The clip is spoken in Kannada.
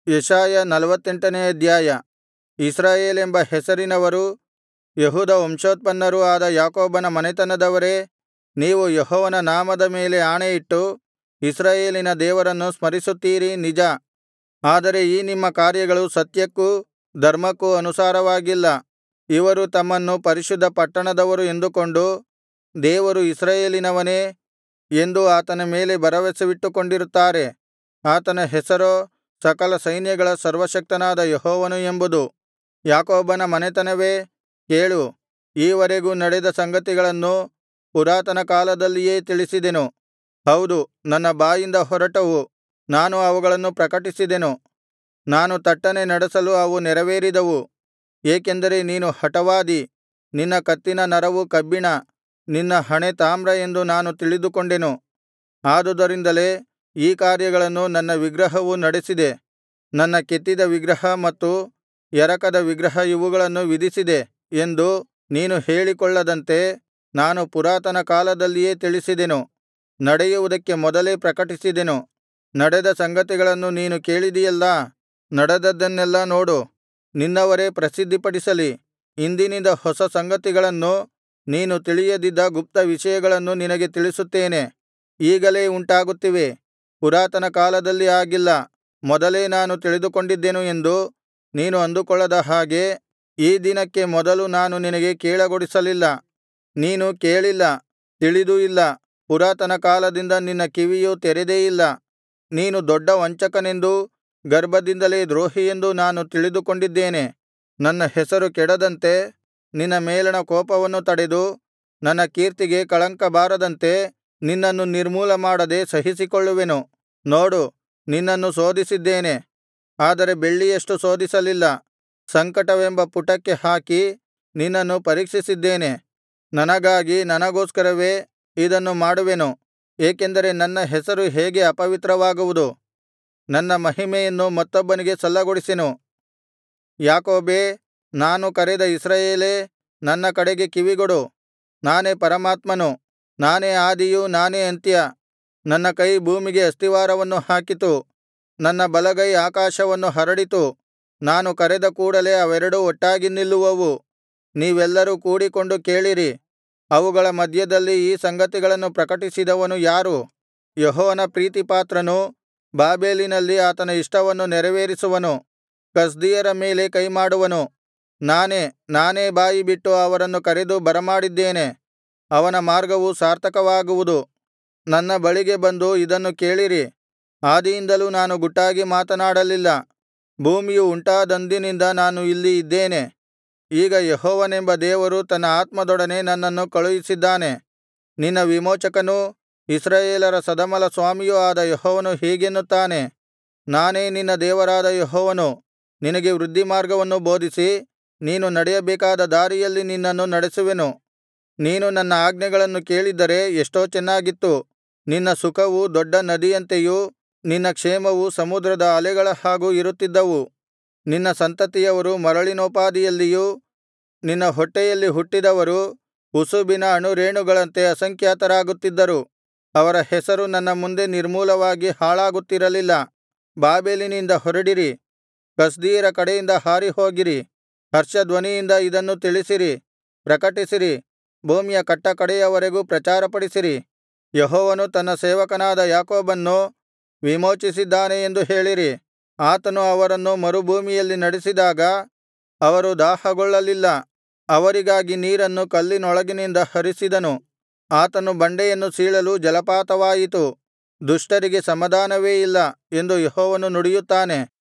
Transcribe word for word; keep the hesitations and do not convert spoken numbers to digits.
ಯೆಶಾಯ ನಲ್ವತ್ತೆಂಟನೆಯ ಅಧ್ಯಾಯ. ಇಸ್ರಾಯೇಲೆಂಬ ಹೆಸರಿನವರೂ ಯೆಹೂದ ವಂಶೋತ್ಪನ್ನರೂ ಆದ ಯಾಕೋಬನ ಮನೆತನದವರೇ, ನೀವು ಯೆಹೋವನ ನಾಮದ ಮೇಲೆ ಆಣೆಯಿಟ್ಟು ಇಸ್ರಾಯೇಲಿನ ದೇವರನ್ನು ಸ್ಮರಿಸುತ್ತೀರಿ ನಿಜ. ಆದರೆ ಈ ನಿಮ್ಮ ಕಾರ್ಯಗಳು ಸತ್ಯಕ್ಕೂ ಧರ್ಮಕ್ಕೂ ಅನುಸಾರವಾಗಿಲ್ಲ. ಇವರು ತಮ್ಮನ್ನು ಪರಿಶುದ್ಧ ಪಟ್ಟಣದವರು ಎಂದುಕೊಂಡು, ದೇವರು ಇಸ್ರಾಯೇಲಿನವನೇ ಎಂದು ಆತನ ಮೇಲೆ ಭರವಸವಿಟ್ಟುಕೊಂಡಿರುತ್ತಾರೆ. ಆತನ ಹೆಸರೋ ಸಕಲ ಸೈನ್ಯಗಳ ಸರ್ವಶಕ್ತನಾದ ಯೆಹೋವನು ಎಂಬುದು. ಯಾಕೋಬನ ಮನೆತನವೇ, ಕೇಳು, ಈವರೆಗೂ ನಡೆದ ಸಂಗತಿಗಳನ್ನು ಪುರಾತನ ಕಾಲದಲ್ಲಿಯೇ ತಿಳಿಸಿದೆನು. ಹೌದು, ನನ್ನ ಬಾಯಿಂದ ಹೊರಟವು, ನಾನು ಅವುಗಳನ್ನು ಪ್ರಕಟಿಸಿದೆನು. ನಾನು ತಟ್ಟನೆ ನಡೆಸಲು ಅವು ನೆರವೇರಿದವು. ಏಕೆಂದರೆ ನೀನು ಹಠವಾದಿ, ನಿನ್ನ ಕತ್ತಿನ ನರವು ಕಬ್ಬಿಣ, ನಿನ್ನ ಹಣೆ ತಾಮ್ರ ಎಂದು ನಾನು ತಿಳಿದುಕೊಂಡೆನು. ಆದುದರಿಂದಲೇ ಈ ಕಾರ್ಯಗಳನ್ನು ನನ್ನ ವಿಗ್ರಹವು ನಡೆಸಿದೆ. ನನ್ನ ಕೆತ್ತಿದ ವಿಗ್ರಹ ಮತ್ತು ಎರಕದ ವಿಗ್ರಹ ಇವುಗಳನ್ನು ವಿಧಿಸಿದೆ ಎಂದು ನೀನು ಹೇಳಿಕೊಳ್ಳದಂತೆ ನಾನು ಪುರಾತನ ಕಾಲದಲ್ಲಿಯೇ ತಿಳಿಸಿದೆನು. ನಡೆಯುವುದಕ್ಕೆ ಮೊದಲೇ ಪ್ರಕಟಿಸಿದೆನು. ನಡೆದ ಸಂಗತಿಗಳನ್ನು ನೀನು ಕೇಳಿದಿಯಲ್ಲಾ. ನಡೆದದ್ದನ್ನೆಲ್ಲಾ ನೋಡು, ನಿನ್ನವರೇ ಪ್ರಸಿದ್ಧಿಪಡಿಸಲಿ. ಇಂದಿನಿಂದ ಹೊಸ ಸಂಗತಿಗಳನ್ನು, ನೀನು ತಿಳಿಯದಿದ್ದ ಗುಪ್ತ ವಿಷಯಗಳನ್ನು ನಿನಗೆ ತಿಳಿಸುತ್ತೇನೆ. ಈಗಲೇ ಉಂಟಾಗುತ್ತಿವೆ, ಪುರಾತನ ಕಾಲದಲ್ಲಿ ಆಗಿಲ್ಲ, ಮೊದಲೇ ನಾನು ತಿಳಿದುಕೊಂಡಿದ್ದೆನು ಎಂದು ನೀನು ಅಂದುಕೊಳ್ಳದ ಹಾಗೆ ಈ ದಿನಕ್ಕೆ ಮೊದಲು ನಾನು ನಿನಗೆ ಕೇಳಗೊಡಿಸಲಿಲ್ಲ. ನೀನು ಕೇಳಿಲ್ಲ, ತಿಳಿದೂ ಇಲ್ಲ. ಪುರಾತನ ಕಾಲದಿಂದ ನಿನ್ನ ಕಿವಿಯು ತೆರೆದೇ ಇಲ್ಲ. ನೀನು ದೊಡ್ಡ ವಂಚಕನೆಂದೂ ಗರ್ಭದಿಂದಲೇ ದ್ರೋಹಿಯೆಂದೂ ನಾನು ತಿಳಿದುಕೊಂಡಿದ್ದೇನೆ. ನನ್ನ ಹೆಸರು ಕೆಡದಂತೆ ನಿನ್ನ ಮೇಲಣ ಕೋಪವನ್ನು ತಡೆದು, ನನ್ನ ಕೀರ್ತಿಗೆ ಕಳಂಕ ಬಾರದಂತೆ ನಿನ್ನನ್ನು ನಿರ್ಮೂಲ ಮಾಡದೆ ಸಹಿಸಿಕೊಳ್ಳುವೆನು. ನೋಡು, ನಿನ್ನನ್ನು ಶೋಧಿಸಿದ್ದೇನೆ, ಆದರೆ ಬೆಳ್ಳಿಯಷ್ಟು ಶೋಧಿಸಲಿಲ್ಲ. ಸಂಕಟವೆಂಬ ಪುಟಕ್ಕೆ ಹಾಕಿ ನಿನ್ನನ್ನು ಪರೀಕ್ಷಿಸಿದ್ದೇನೆ. ನನಗಾಗಿ, ನನಗೋಸ್ಕರವೇ ಇದನ್ನು ಮಾಡುವೆನು. ಏಕೆಂದರೆ ನನ್ನ ಹೆಸರು ಹೇಗೆ ಅಪವಿತ್ರವಾಗುವುದು? ನನ್ನ ಮಹಿಮೆಯನ್ನು ಮತ್ತೊಬ್ಬನಿಗೆ ಸಲ್ಲಗೊಡಿಸೆನು. ಯಾಕೋಬೇ, ನಾನು ಕರೆದ ಇಸ್ರಾಯೇಲೇ, ನನ್ನ ಕಡೆಗೆ ಕಿವಿಗೊಡು. ನಾನೇ ಪರಮಾತ್ಮನು, ನಾನೇ ಆದಿಯೂ ನಾನೇ ಅಂತ್ಯ. ನನ್ನ ಕೈ ಭೂಮಿಗೆ ಅಸ್ತಿವಾರವನ್ನು ಹಾಕಿತು, ನನ್ನ ಬಲಗೈ ಆಕಾಶವನ್ನು ಹರಡಿತು. ನಾನು ಕರೆದ ಕೂಡಲೆ ಅವೆರಡೂ ಒಟ್ಟಾಗಿ ನಿಲ್ಲುವವು. ನೀವೆಲ್ಲರೂ ಕೂಡಿಕೊಂಡು ಕೇಳಿರಿ. ಅವುಗಳ ಮಧ್ಯದಲ್ಲಿ ಈ ಸಂಗತಿಗಳನ್ನು ಪ್ರಕಟಿಸಿದವನು ಯಾರು? ಯೆಹೋವನ ಪ್ರೀತಿಪಾತ್ರನು ಬಾಬೆಲಿನಲ್ಲಿ ಆತನ ಇಷ್ಟವನ್ನು ನೆರವೇರಿಸುವನು. ಕಸ್ದೀಯರ ಮೇಲೆ ಕೈಮಾಡುವನು. ನಾನೇ, ನಾನೇ ಬಾಯಿಬಿಟ್ಟು ಅವರನ್ನು ಕರೆದು ಬರಮಾಡಿದ್ದೇನೆ. ಅವನ ಮಾರ್ಗವು ಸಾರ್ಥಕವಾಗುವುದು. ನನ್ನ ಬಳಿಗೆ ಬಂದು ಇದನ್ನು ಕೇಳಿರಿ. ಆದಿಯಿಂದಲೂ ನಾನು ಗುಟ್ಟಾಗಿ ಮಾತನಾಡಲಿಲ್ಲ. ಭೂಮಿಯು ಉಂಟಾದಂದಿನಿಂದ ನಾನು ಇಲ್ಲಿ ಇದ್ದೇನೆ. ಈಗ ಯೆಹೋವನೆಂಬ ದೇವರು ತನ್ನ ಆತ್ಮದೊಡನೆ ನನ್ನನ್ನು ಕಳುಹಿಸಿದ್ದಾನೆ. ನಿನ್ನ ವಿಮೋಚಕನೂ ಇಸ್ರಾಯೇಲರ ಸದಮಲಸ್ವಾಮಿಯೂ ಆದ ಯೆಹೋವನು ಹೀಗೆನ್ನುತ್ತಾನೆ, ನಾನೇ ನಿನ್ನ ದೇವರಾದ ಯೆಹೋವನು. ನಿನಗೆ ವೃದ್ಧಿಮಾರ್ಗವನ್ನು ಬೋಧಿಸಿ, ನೀನು ನಡೆಯಬೇಕಾದ ದಾರಿಯಲ್ಲಿ ನಿನ್ನನ್ನು ನಡೆಸುವೆನು. ನೀನು ನನ್ನ ಆಜ್ಞೆಗಳನ್ನು ಕೇಳಿದ್ದರೆ ಎಷ್ಟೋ ಚೆನ್ನಾಗಿತ್ತು. ನಿನ್ನ ಸುಖವು ದೊಡ್ಡ ನದಿಯಂತೆಯೂ ನಿನ್ನ ಕ್ಷೇಮವು ಸಮುದ್ರದ ಅಲೆಗಳ ಹಾಗೂ ಇರುತ್ತಿದ್ದವು. ನಿನ್ನ ಸಂತತಿಯವರು ಮರಳಿನೋಪಾದಿಯಲ್ಲಿಯೂ ನಿನ್ನ ಹೊಟ್ಟೆಯಲ್ಲಿ ಹುಟ್ಟಿದವರು ಉಸುಬಿನ ಅಣುರೇಣುಗಳಂತೆ ಅಸಂಖ್ಯಾತರಾಗುತ್ತಿದ್ದರು. ಅವರ ಹೆಸರು ನನ್ನ ಮುಂದೆ ನಿರ್ಮೂಲವಾಗಿ ಹಾಳಾಗುತ್ತಿರಲಿಲ್ಲ. ಬಾಬೆಲಿನಿಂದ ಹೊರಡಿರಿ, ಕಸ್ದೀಯರ ಕಡೆಯಿಂದ ಹಾರಿಹೋಗಿರಿ. ಹರ್ಷಧ್ವನಿಯಿಂದ ಇದನ್ನು ತಿಳಿಸಿರಿ, ಪ್ರಕಟಿಸಿರಿ. ಭೂಮಿಯ ಕಟ್ಟಕಡೆಯವರೆಗೂ ಪ್ರಚಾರಪಡಿಸಿರಿ. ಯೆಹೋವನು ತನ್ನ ಸೇವಕನಾದ ಯಾಕೋಬನ್ನು ವಿಮೋಚಿಸಿದ್ದಾನೆ ಎಂದು ಹೇಳಿರಿ. ಆತನು ಅವರನ್ನು ಮರುಭೂಮಿಯಲ್ಲಿ ನಡೆಸಿದಾಗ ಅವರು ದಾಹಗೊಳ್ಳಲಿಲ್ಲ. ಅವರಿಗಾಗಿ ನೀರನ್ನು ಕಲ್ಲಿನೊಳಗಿನಿಂದ ಹರಿಸಿದನು. ಆತನು ಬಂಡೆಯನ್ನು ಸೀಳಲು ಜಲಪಾತವಾಯಿತು. ದುಷ್ಟರಿಗೆ ಸಮಾಧಾನವೇ ಇಲ್ಲ ಎಂದು ಯೆಹೋವನು ನುಡಿಯುತ್ತಾನೆ.